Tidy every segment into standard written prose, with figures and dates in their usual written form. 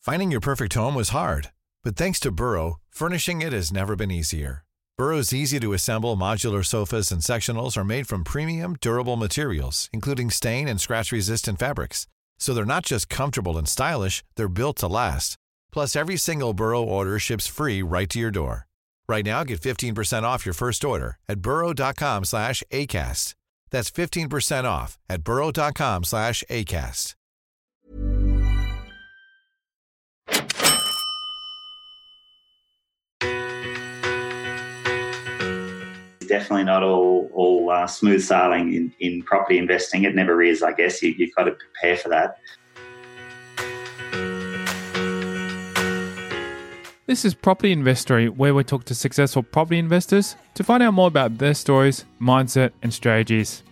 Finding your perfect home was hard, but thanks to Burrow, furnishing it has never been easier. Burrow's easy-to-assemble modular sofas and sectionals are made from premium, durable materials, including stain and scratch-resistant fabrics. So they're not just comfortable and stylish, they're built to last. Plus, every single Burrow order ships free right to your door. Right now, get 15% off your first order at burrow.com/ACAST. That's 15% off at burrow.com/ACAST. Definitely not all smooth sailing in property investing. It never is, I guess. You've got to prepare for that. This is Property Investory, where we talk to successful property investors to find out more about their stories, mindset, and strategies.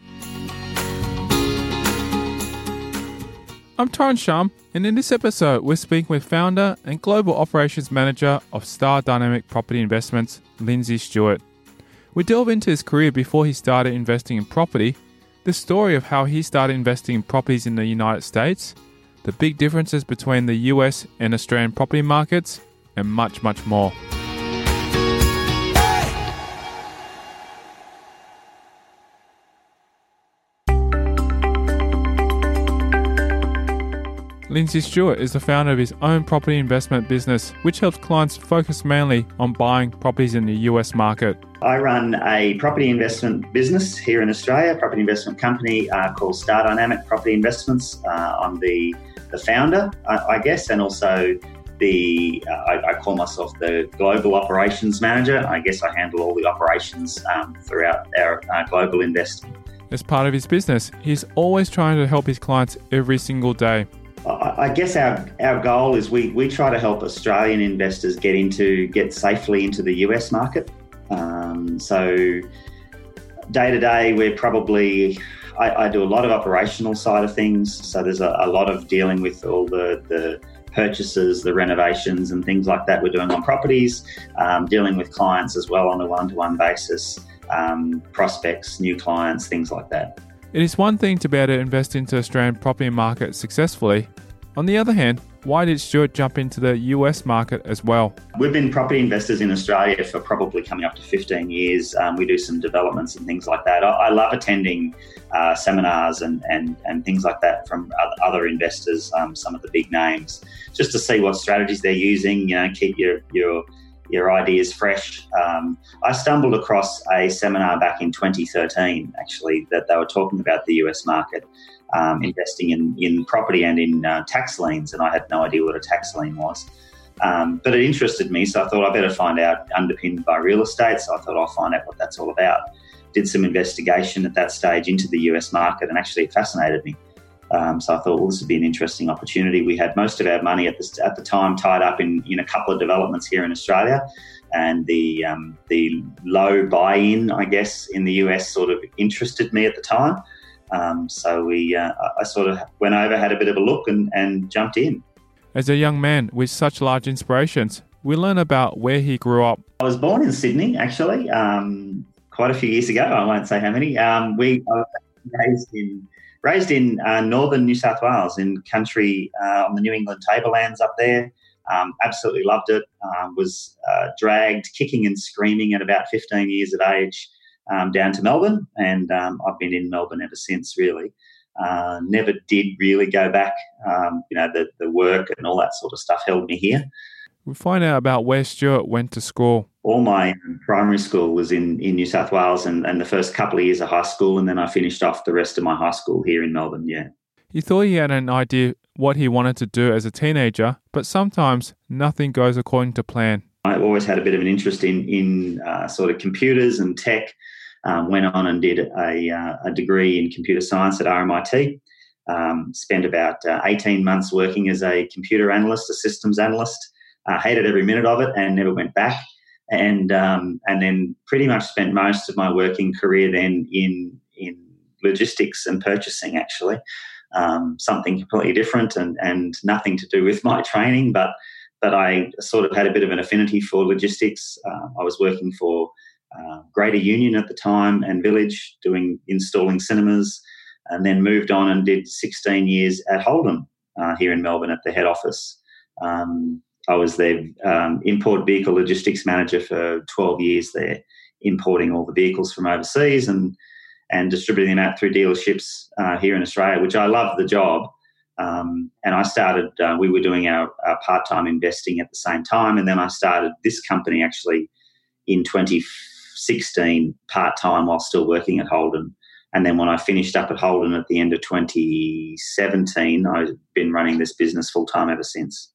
I'm Tyron Shum, and in this episode, we're speaking with founder and global operations manager of Star Dynamic Property Investments, Lindsay Stewart. We delve into his career before he started investing in property, the story of how he started investing in properties in the United States, the big differences between the US and Australian property markets, and much, much more. Lindsay Stewart is the founder of his own property investment business, which helps clients focus mainly on buying properties in the US market. I run a property investment business here in Australia, a property investment company called Star Dynamic Property Investments. I'm the founder, I guess, and also I call myself the global operations manager. I guess I handle all the operations throughout our global investing. As part of his business, he's always trying to help his clients every single day. I guess our goal is we try to help Australian investors get safely into the US market. So day to day, we're probably, I do a lot of operational side of things. So there's a lot of dealing with all the purchases, the renovations and things like that we're doing on properties, dealing with clients as well on a one-to-one basis, prospects, new clients, things like that. It is one thing to be able to invest into the Australian property market successfully. On the other hand, why did Stewart jump into the US market as well? We've been property investors in Australia for probably coming up to 15 years. We do some developments and things like that. I love attending seminars and things like that from other investors, some of the big names, just to see what strategies they're using, keep your ideas fresh. I stumbled across a seminar back in 2013, actually, that they were talking about the US market, investing in property and in tax liens, and I had no idea what a tax lien was. But it interested me, so I thought I better find out, underpinned by real estate, so I thought I'll find out what that's all about. Did some investigation at that stage into the US market, and actually it fascinated me. So I thought, well, this would be an interesting opportunity. We had most of our money at the time tied up in a couple of developments here in Australia, and the low buy-in, I guess, in the US sort of interested me at the time. So I sort of went over, had a bit of a look, and jumped in. As a young man with such large inspirations, we learn about where he grew up. I was born in Sydney, actually, quite a few years ago. I won't say how many. I was raised in northern New South Wales, in country on the New England Tablelands up there. Absolutely loved it. Was dragged kicking and screaming at about 15 years of age down to Melbourne, and I've been in Melbourne ever since, really. Never did really go back. The work and all that sort of stuff held me here. We find out about where Stewart went to school. All my primary school was in New South Wales, and the first couple of years of high school, and then I finished off the rest of my high school here in Melbourne, yeah. He thought he had an idea what he wanted to do as a teenager, but sometimes nothing goes according to plan. I always had a bit of an interest in sort of computers and tech. Went on and did a degree in computer science at RMIT. Spent about 18 months working as a computer analyst, a systems analyst. Hated every minute of it and never went back. And then pretty much spent most of my working career then in logistics and purchasing, actually. Something completely different and nothing to do with my training, but I sort of had a bit of an affinity for logistics. I was working for Greater Union at the time and Village, installing cinemas, and then moved on and did 16 years at Holden here in Melbourne at the head office. I was their import vehicle logistics manager for 12 years there, importing all the vehicles from overseas and distributing them out through dealerships here in Australia, which I loved the job. And I started, we were doing our part-time investing at the same time. And then I started this company actually in 2016 part-time while still working at Holden. And then when I finished up at Holden at the end of 2017, I've been running this business full-time ever since.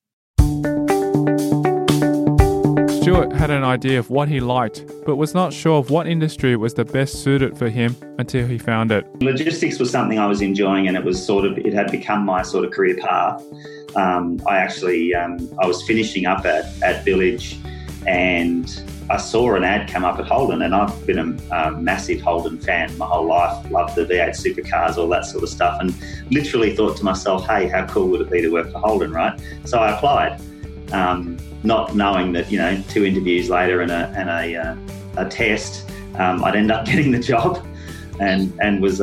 Stuart had an idea of what he liked, but was not sure of what industry was the best suited for him until he found it. Logistics was something I was enjoying, and it had become my sort of career path. I was finishing up at Village, and I saw an ad come up at Holden, and I've been a massive Holden fan my whole life, loved the V8 supercars, all that sort of stuff, and literally thought to myself, hey, how cool would it be to work for Holden, right? So I applied. Not knowing that, 2 interviews later and a test, I'd end up getting the job, and was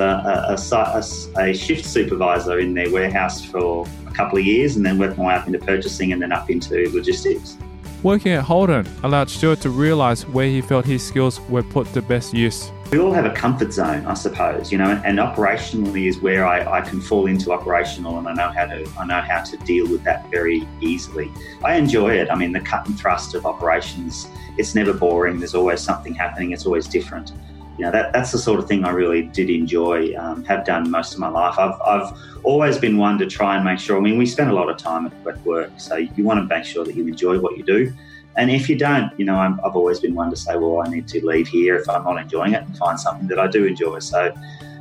a shift supervisor in their warehouse for a couple of years, and then worked my way up into purchasing and then up into logistics. Working at Holden allowed Stuart to realise where he felt his skills were put to best use. We all have a comfort zone, I suppose, and operationally is where I can fall into operational, and I know how to deal with that very easily. I enjoy it. I mean, the cut and thrust of operations, it's never boring. There's always something happening. It's always different. That's the sort of thing I really did enjoy, have done most of my life. I've always been one to try and make sure, we spend a lot of time at work, so you want to make sure that you enjoy what you do. And if you don't, I've always been one to say, well, I need to leave here if I'm not enjoying it and find something that I do enjoy. So,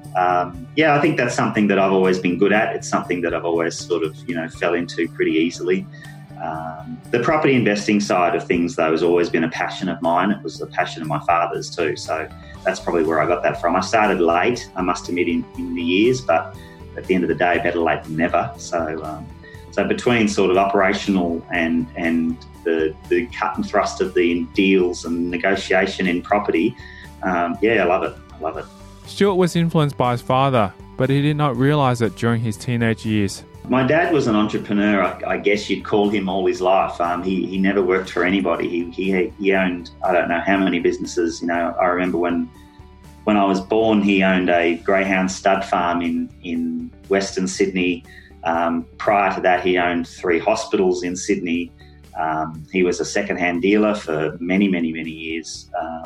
I think that's something that I've always been good at. It's something that I've always sort of, fell into pretty easily. The property investing side of things, though, has always been a passion of mine. It was a passion of my father's too. So that's probably where I got that from. I started late, I must admit, in the years, but at the end of the day, better late than never. So between sort of operational and the cut and thrust of the deals and negotiation in property, I love it. Stuart was influenced by his father, but he did not realise it during his teenage years. My dad was an entrepreneur, I guess you'd call him, all his life. He never worked for anybody. He owned, I don't know how many businesses. I remember when I was born, he owned a greyhound stud farm in Western Sydney. Prior to that, he owned 3 hospitals in Sydney. He was a second-hand dealer for many, many, many years.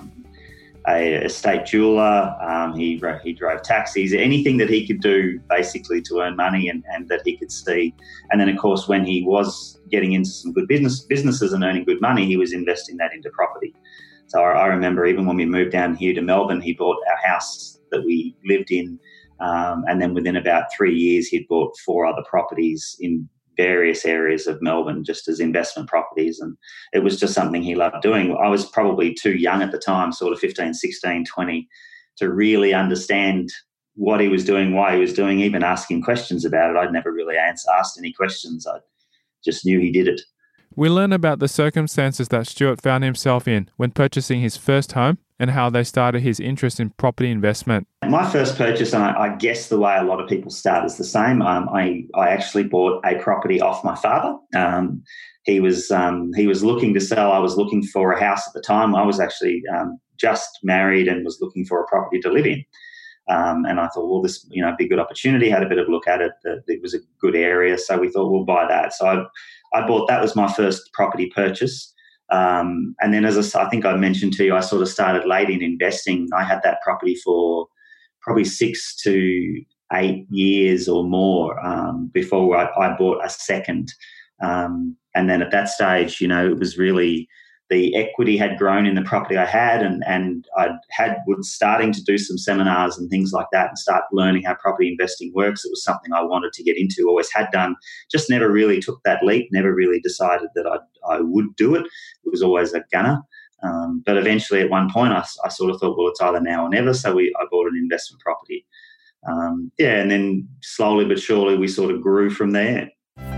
A estate jeweller. He drove taxis, anything that he could do basically to earn money and that he could see. And then, of course, when he was getting into some good businesses and earning good money, he was investing that into property. So I remember even when we moved down here to Melbourne, he bought our house that we lived in. And then within about 3 years, he'd bought 4 other properties in various areas of Melbourne just as investment properties. And it was just something he loved doing. I was probably too young at the time, sort of 15, 16, 20, to really understand what he was doing, why he was doing, even asking questions about it. I'd never really asked any questions. I just knew he did it. We learn about the circumstances that Stuart found himself in when purchasing his first home and how they started his interest in property investment. My first purchase, and I guess the way a lot of people start is the same. I actually bought a property off my father. He was looking to sell. I was looking for a house at the time. I was actually just married and was looking for a property to live in. And I thought, well, this be a good opportunity. Had a bit of a look at it. It was a good area, so we thought we'll buy that. So I bought that. Was my first property purchase. And then, as I think I mentioned to you, I sort of started late in investing. I had that property for probably 6 to 8 years or more before I bought a second. And then at that stage, it was really the equity had grown in the property I had, and was starting to do some seminars and things like that and start learning how property investing works. It was something I wanted to get into, always had done, just never really took that leap, never really decided that I would do it. It was always a gunner. But eventually at one point I sort of thought, well, it's either now or never. So I bought an investment property. And then slowly but surely we sort of grew from there.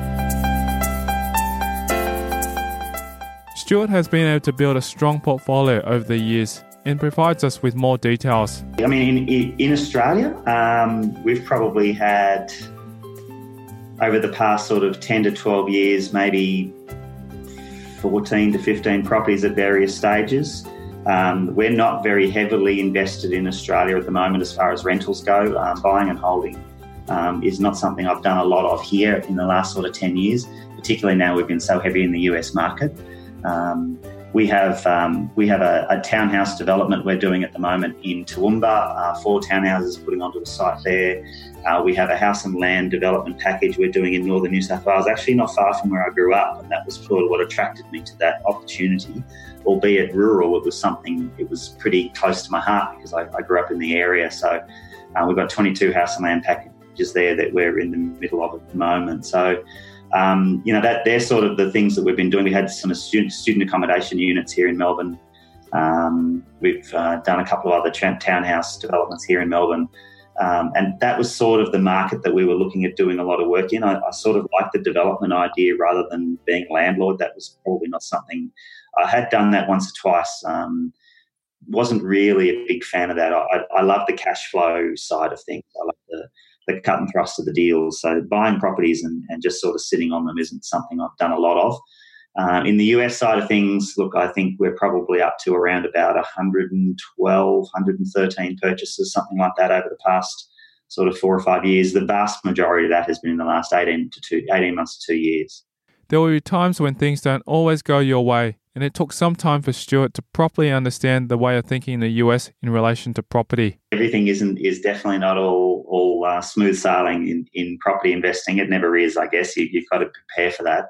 Stuart has been able to build a strong portfolio over the years and provides us with more details. I mean, in Australia, we've probably had over the past sort of 10 to 12 years, maybe 14 to 15 properties at various stages. We're not very heavily invested in Australia at the moment as far as rentals go. Buying and holding is not something I've done a lot of here in the last sort of 10 years, particularly now we've been so heavy in the US market. We have a townhouse development we're doing at the moment in Toowoomba, 4 townhouses putting onto a site there. We have a house and land development package we're doing in northern New South Wales, actually not far from where I grew up, and that was sort of what attracted me to that opportunity. Albeit rural, it was pretty close to my heart because I grew up in the area. So we've got 22 house and land packages there that we're in the middle of at the moment. So that they're sort of the things that we've been doing. We had some student accommodation units here in Melbourne. We've done a couple of other townhouse developments here in Melbourne. And that was sort of the market that we were looking at doing a lot of work in. I sort of liked the development idea rather than being a landlord. That was probably not something. I had done that once or twice. Wasn't really a big fan of that. I love the cash flow side of things. I love the cut and thrust of the deals. So buying properties and just sort of sitting on them isn't something I've done a lot of. In the US side of things, look, I think we're probably up to around about 112, 113 purchases, something like that over the past sort of 4 or 5 years. The vast majority of that has been in the last 18 months to 2 years. There will be times when things don't always go your way, and it took some time for Stuart to properly understand the way of thinking in the US in relation to property. Everything is definitely not all smooth sailing in property investing. It never is, I guess. You've got to prepare for that.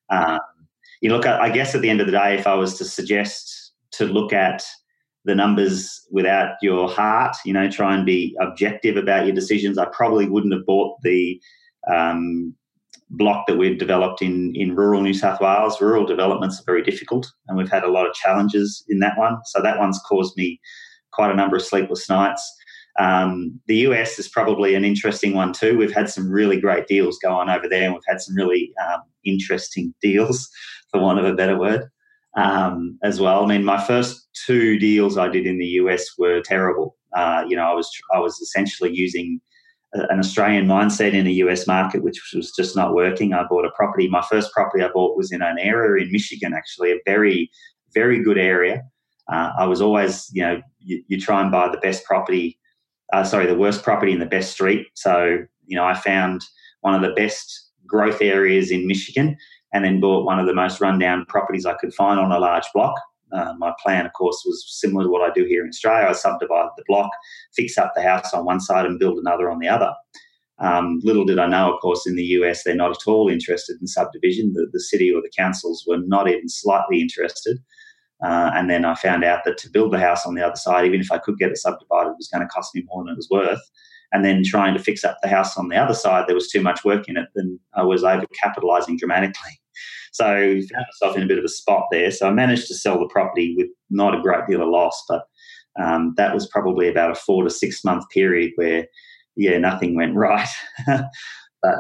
Look, I guess at the end of the day, if I was to suggest to look at the numbers without your heart, try and be objective about your decisions, I probably wouldn't have bought the block that we've developed in rural New South Wales. Rural developments are very difficult, and we've had a lot of challenges in that one. So that one's caused me quite a number of sleepless nights. The US is probably an interesting one too. We've had some really great deals go on over there, and we've had some really interesting deals, for want of a better word, as well. I mean, my first 2 deals I did in the US were terrible. I was essentially using an Australian mindset in a US market, which was just not working. I bought a property. My first property I bought was in an area in Michigan, actually, a very, very good area. I was always, you try and buy the best property, the worst property in the best street. So, I found one of the best growth areas in Michigan and then bought one of the most rundown properties I could find on a large block. My plan, of course, was similar to what I do here in Australia. I subdivided the block, fix up the house on one side and build another on the other. Little did I know, of course, in the US, they're not at all interested in subdivision. The city or the councils were not even slightly interested. And then I found out that to build the house on the other side, even if I could get it subdivided, it was going to cost me more than it was worth. And then trying to fix up the house on the other side, there was too much work in it, and I was overcapitalising dramatically. So I found myself in a bit of a spot there. So I managed to sell the property with not a great deal of loss, but that was probably about a 4 to 6 month period where, nothing went right. But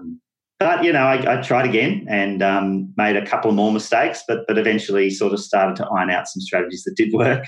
I tried again and made a couple more mistakes, but eventually sort of started to iron out some strategies that did work.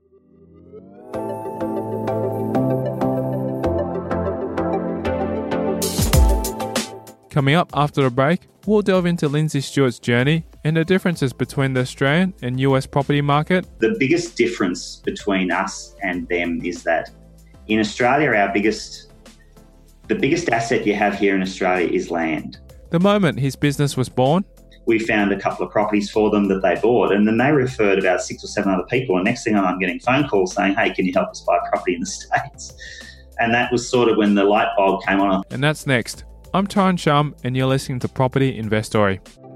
Coming up after the break, we'll delve into Lindsay Stewart's journey and the differences between the Australian and US property market. The biggest difference between us and them is that in Australia, the biggest asset you have here in Australia is land. The moment his business was born, we found a couple of properties for them that they bought, and then they referred about 6 or 7 other people, and next thing I'm getting phone calls saying, hey, can you help us buy a property in the States? And that was sort of when the light bulb came on. And that's next. I'm Tyrone Shum, and you're listening to Property Investory.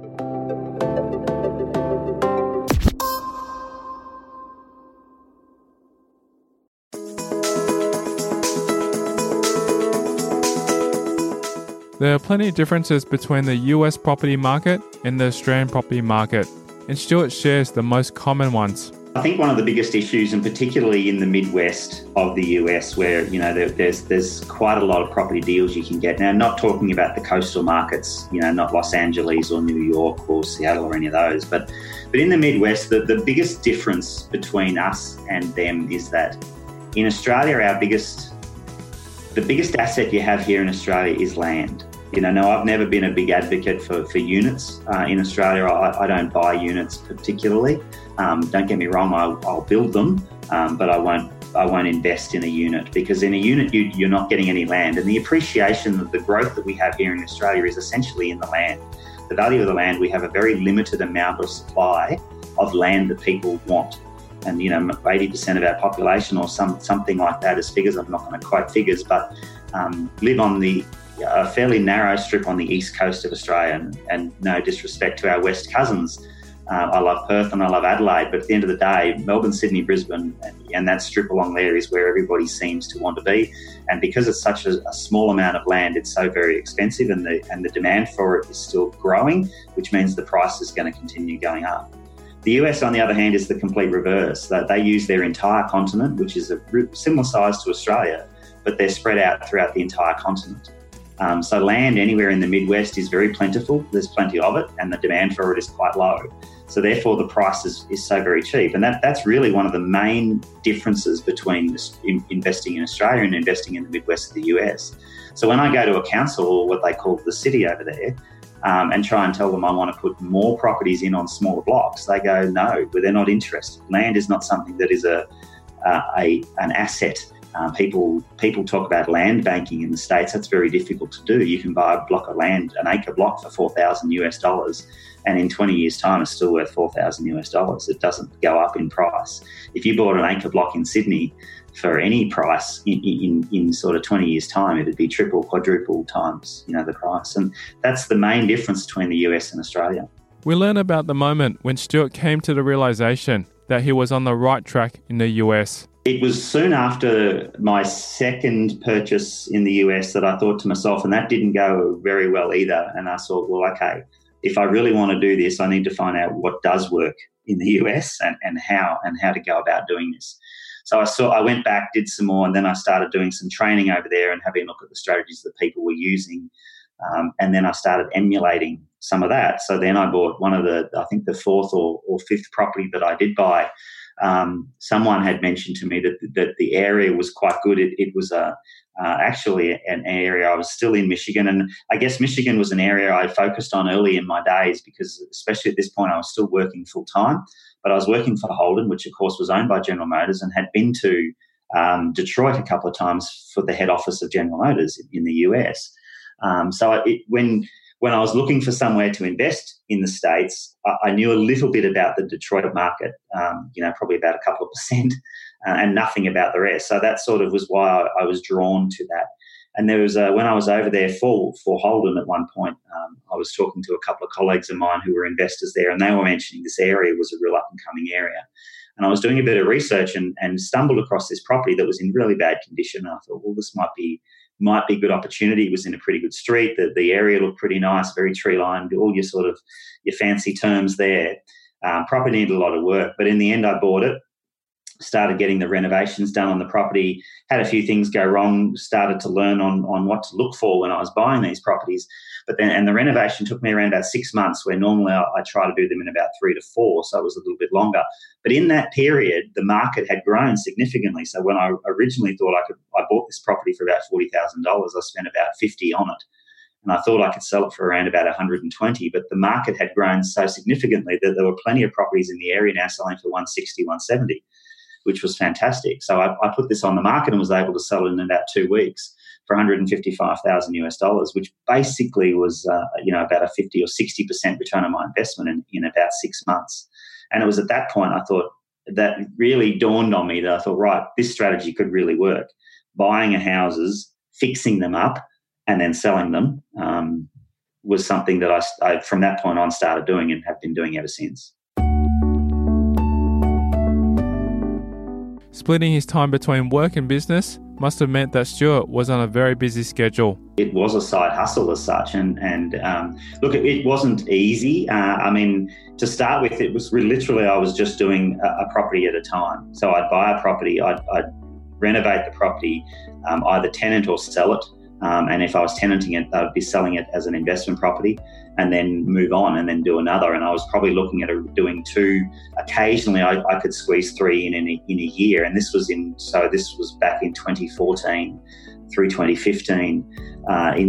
There are plenty of differences between the US property market and the Australian property market, and Stuart shares the most common ones. I think one of the biggest issues, and particularly in the Midwest of the US, where there's quite a lot of property deals you can get. Now, not talking about the coastal markets, not Los Angeles or New York or Seattle or any of those, but in the Midwest, the biggest difference between us and them is that in Australia, the biggest asset you have here in Australia is land. No, I've never been a big advocate for units in Australia. I don't buy units particularly. Don't get me wrong, I'll build them, but I won't invest in a unit, because in a unit you're not getting any land, and the appreciation of the growth that we have here in Australia is essentially in the land. The value of the land, we have a very limited amount of supply of land that people want. And 80% of our population or something like that as figures, I'm not going to quote figures, but live on a fairly narrow strip on the east coast of Australia, and no disrespect to our west cousins. I love Perth and I love Adelaide, but at the end of the day, Melbourne, Sydney, Brisbane, and that strip along there is where everybody seems to want to be. And because it's such a small amount of land, it's so very expensive, and the demand for it is still growing, which means the price is going to continue going up. The US, on the other hand, is the complete reverse. They use their entire continent, which is a similar size to Australia, but they're spread out throughout the entire continent. So land anywhere in the Midwest is very plentiful. There's plenty of it, and the demand for it is quite low. So therefore, the price is so very cheap. And that's really one of the main differences between investing in Australia and investing in the Midwest of the US. So when I go to a council, or what they call the city over there, and try and tell them I want to put more properties in on smaller blocks, they go, no, but they're not interested. Land is not something that is an asset. People talk about land banking in the States. That's very difficult to do. You can buy a block of land, an acre block, for $4,000, and in 20 years' time, it's still worth $4,000. It doesn't go up in price. If you bought an acre block in Sydney for any price in sort of 20 years' time, it'd be triple, quadruple times the price. And that's the main difference between the US and Australia. We learn about the moment when Stuart came to the realization that he was on the right track in the US. It was soon after my second purchase in the US that I thought to myself, and that didn't go very well either, and I thought, well, okay, if I really want to do this, I need to find out what does work in the US and how to go about doing this. So I went back, did some more, and then I started doing some training over there and having a look at the strategies that people were using. And then I started emulating some of that. So then I bought one of the fourth or fifth property that I did buy. Someone had mentioned to me that the area was quite good. It was actually an area. I was still in Michigan, and I guess Michigan was an area I focused on early in my days, because especially at this point I was still working full time, but I was working for Holden, which of course was owned by General Motors, and had been to Detroit a couple of times for the head office of General Motors in the US. When I was looking for somewhere to invest in the States, I knew a little bit about the Detroit market, probably about a couple of percent, and nothing about the rest. So that sort of was why I was drawn to that. And there was when I was over there for Holden at one point, I was talking to a couple of colleagues of mine who were investors there, and they were mentioning this area was a real up-and-coming area. And I was doing a bit of research and stumbled across this property that was in really bad condition. And I thought, well, this might be a good opportunity. It was in a pretty good street. The area looked pretty nice, very tree-lined, all your fancy terms there. Property needed a lot of work, but in the end I bought it, started getting the renovations done on the property, had a few things go wrong, started to learn on what to look for when I was buying these properties. And the renovation took me around about 6 months, where normally I try to do them in about 3 to 4, so it was a little bit longer. But in that period, the market had grown significantly. So when I originally thought I bought this property for about $40,000, I spent about $50,000 on it. And I thought I could sell it for around about $120,000, but the market had grown so significantly that there were plenty of properties in the area now selling for $160,000, $170,000, which was fantastic. So I put this on the market and was able to sell it in about 2 weeks for $155,000, which basically was about a 50 or 60% return on my investment in about 6 months. And it was at that point I thought that really dawned on me that I thought, right, this strategy could really work. Buying houses, fixing them up, and then selling them was something that I from that point on started doing and have been doing ever since. Splitting his time between work and business must have meant that Stuart was on a very busy schedule. It was a side hustle as such, and look, it wasn't easy. To start with, it was literally I was just doing a property at a time. So I'd buy a property, I'd renovate the property, either tenant or sell it. And if I was tenanting it, I would be selling it as an investment property and then move on and then do another. And I was probably looking at doing 2. Occasionally, I could squeeze 3 in a year. And this was back in 2014. through 2015. In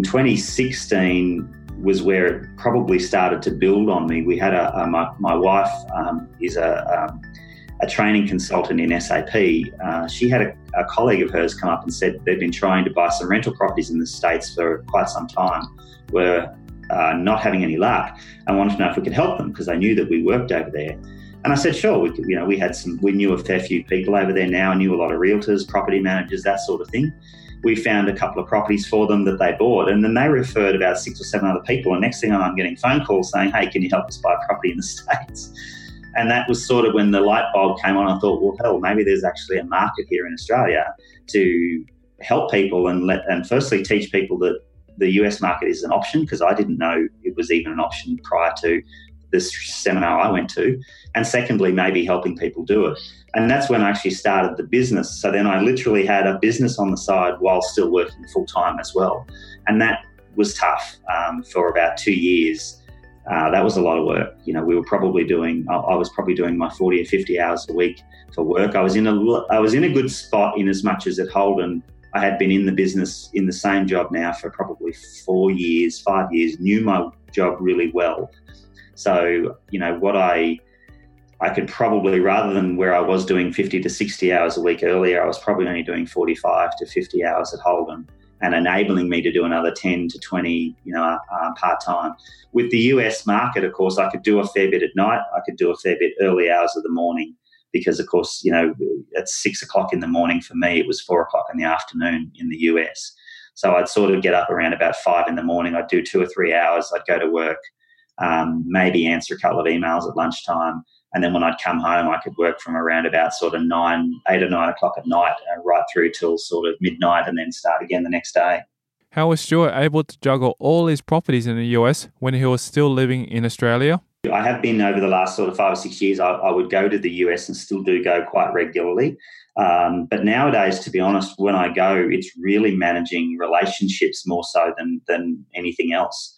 2016 was where it probably started to build on me. We had my wife is a training consultant in SAP. She had a colleague of hers come up and said they'd been trying to buy some rental properties in the States for quite some time, were not having any luck, and wanted to know if we could help them because they knew that we worked over there. And I said, sure. We knew a fair few people over there now. I knew a lot of realtors, property managers, that sort of thing. We found a couple of properties for them that they bought, and then they referred about 6 or 7 other people. And next thing I'm getting phone calls saying, hey, can you help us buy a property in the States? And that was sort of when the light bulb came on. I thought, well, hell, maybe there's actually a market here in Australia to help people and firstly teach people that the US market is an option, because I didn't know it was even an option prior to this seminar I went to. And secondly, maybe helping people do it. And that's when I actually started the business. So then I literally had a business on the side while still working full time as well. And that was tough for about 2 years. That was a lot of work. You know, I was probably doing my 40 or 50 hours a week for work. I was in a good spot in as much as at Holden, I had been in the business in the same job now for probably 5 years, knew my job really well. So, you know, what I could probably, rather than where I was doing 50 to 60 hours a week earlier, I was probably only doing 45 to 50 hours at Holden, and enabling me to do another 10 to 20, part-time. With the US market, of course, I could do a fair bit at night. I could do a fair bit early hours of the morning because, of course, you know, at 6 o'clock in the morning for me, it was 4 o'clock in the afternoon in the US. So I'd sort of get up around about 5 in the morning. I'd do 2 or 3 hours. I'd go to work, maybe answer a couple of emails at lunchtime. And then when I'd come home, I could work from around about sort of 8 or 9 o'clock at night, right through till sort of midnight, and then start again the next day. How was Stuart able to juggle all his properties in the US when he was still living in Australia? I have been over the last sort of 5 or 6 years. I would go to the US and still do go quite regularly. But nowadays, to be honest, when I go, it's really managing relationships more so than anything else.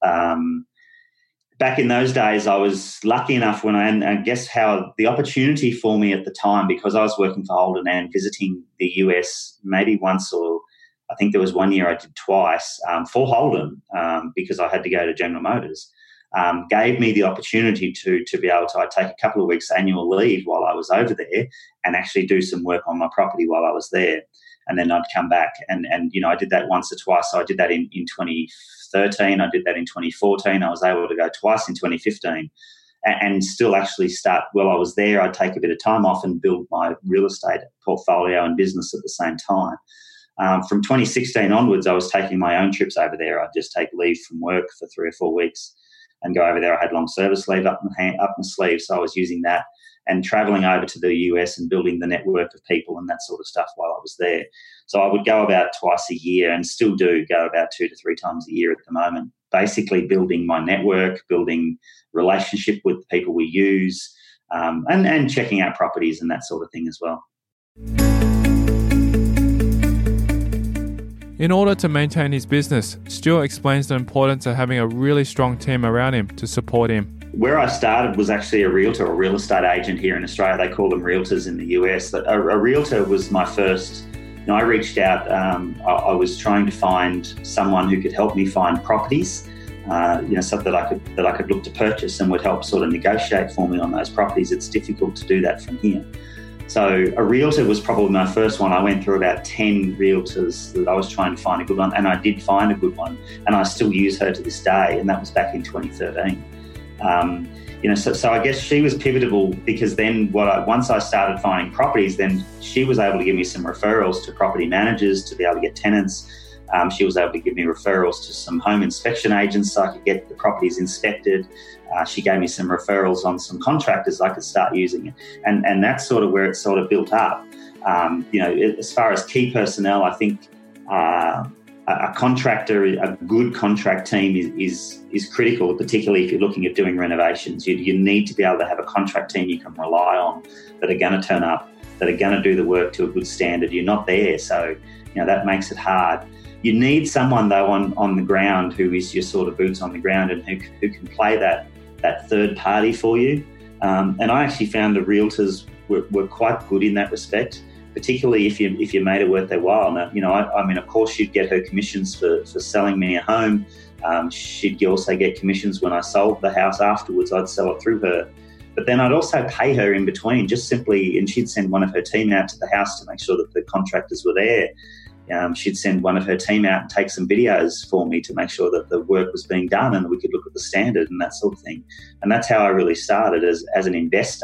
Back in those days, I was lucky enough and I guess how the opportunity for me at the time, because I was working for Holden and visiting the US maybe once, or I think there was 1 year I did twice for Holden because I had to go to General Motors, gave me the opportunity to be able to I'd take a couple of weeks annual leave while I was over there and actually do some work on my property while I was there. And then I'd come back and you know, I did that once or twice. So I did that in 2013. I did that in 2014. I was able to go twice in 2015 and still actually start while I was there. I'd take a bit of time off and build my real estate portfolio and business at the same time. From 2016 onwards, I was taking my own trips over there. I'd just take leave from work for 3 or 4 weeks and go over there. I had long service leave up my sleeve, so I was using that and travelling over to the US and building the network of people and that sort of stuff while I was there. So I would go about twice a year and still do go about 2 to 3 times a year at the moment, basically building my network, building relationship with the people we use, and checking out properties and that sort of thing as well. In order to maintain his business, Stuart explains the importance of having a really strong team around him to support him. Where I started was actually a realtor or real estate agent here in Australia. They call them realtors in the US. A realtor was my first. You know, I reached out. I was trying to find someone who could help me find properties, so that I could look to purchase and would help sort of negotiate for me on those properties. It's difficult to do that from here. So a realtor was probably my first one. I went through about 10 realtors that I was trying to find a good one, and I did find a good one, and I still use her to this day, and that was back in 2013. So I guess she was pivotal because then once I started finding properties, then she was able to give me some referrals to property managers to be able to get tenants. She was able to give me referrals to some home inspection agents so I could get the properties inspected. She gave me some referrals on some contractors I could start using. And that's sort of where it sort of built up. As far as key personnel, I think a contractor, a good contract team is critical, particularly if you're looking at doing renovations. You need to be able to have a contract team you can rely on that are going to turn up, that are going to do the work to a good standard. You're not there, so that makes it hard. You need someone, though, on the ground who is your sort of boots on the ground and who can play that third party for you. And I actually found the realtors were quite good in that respect particularly if you made it worth their while. Now, I mean, of course, she'd get her commissions for selling me a home. She'd also get commissions when I sold the house afterwards. I'd sell it through her. But then I'd also pay her in between, just simply, and she'd send one of her team out to the house to make sure that the contractors were there. She'd send one of her team out and take some videos for me to make sure that the work was being done and we could look at the standard and that sort of thing. And that's how I really started as an investor.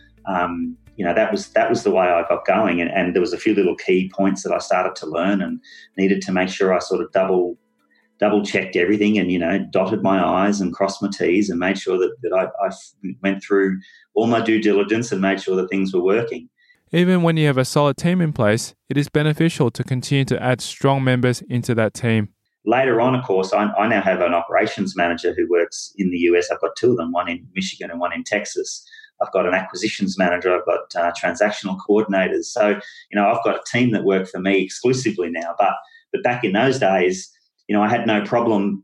That was the way I got going. And there was a few little key points that I started to learn and needed to make sure I sort of double checked everything and, dotted my I's and crossed my T's and made sure that I went through all my due diligence and made sure that things were working. Even when you have a solid team in place, it is beneficial to continue to add strong members into that team. Later on, of course, I now have an operations manager who works in the US. I've got two of them, one in Michigan and one in Texas. I've got an acquisitions manager. I've got transactional coordinators. So, I've got a team that work for me exclusively now. But back in those days, I had no problem.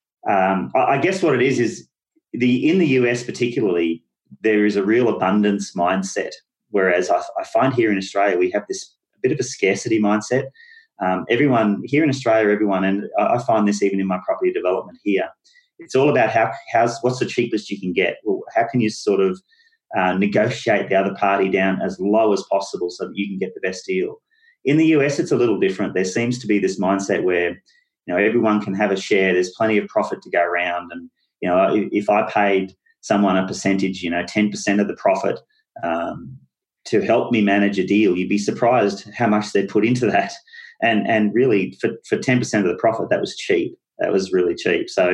I guess what it is in the US particularly, there is a real abundance mindset, whereas I find here in Australia we have this bit of a scarcity mindset. Everyone here in Australia, and I find this even in my property development here, it's all about what's the cheapest you can get. Well, how can you sort of negotiate the other party down as low as possible so that you can get the best deal. In the US, it's a little different. There seems to be this mindset where everyone can have a share. There's plenty of profit to go around. And, if I paid someone a percentage, 10% of the profit to help me manage a deal, you'd be surprised how much they put into that. And really, for 10% of the profit, that was cheap. That was really cheap. So,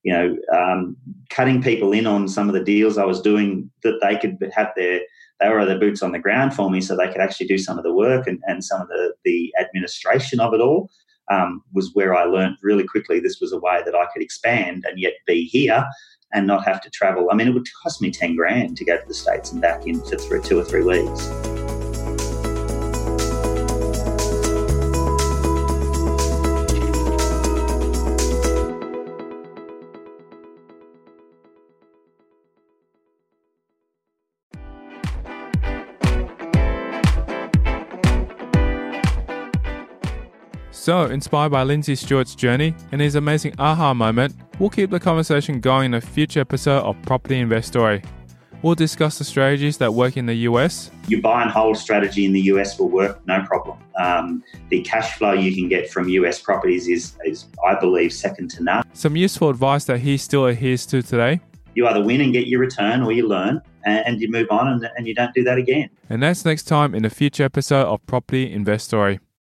cutting people in on some of the deals I was doing that they could have they were the boots on the ground for me so they could actually do some of the work and some of the administration of it all. Was where I learned really quickly this was a way that I could expand and yet be here and not have to travel. I mean, it would cost me $10,000 to go to the States and back in for 2 or 3 weeks. So, inspired by Lindsay Stewart's journey and his amazing aha moment, we'll keep the conversation going in a future episode of Property Investory. We'll discuss the strategies that work in the US. Your buy and hold strategy in the US will work, no problem. The cash flow you can get from US properties is, I believe, second to none. Some useful advice that he still adheres to today. You either win and get your return or you learn and you move on and you don't do that again. And that's next time in a future episode of Property Investory.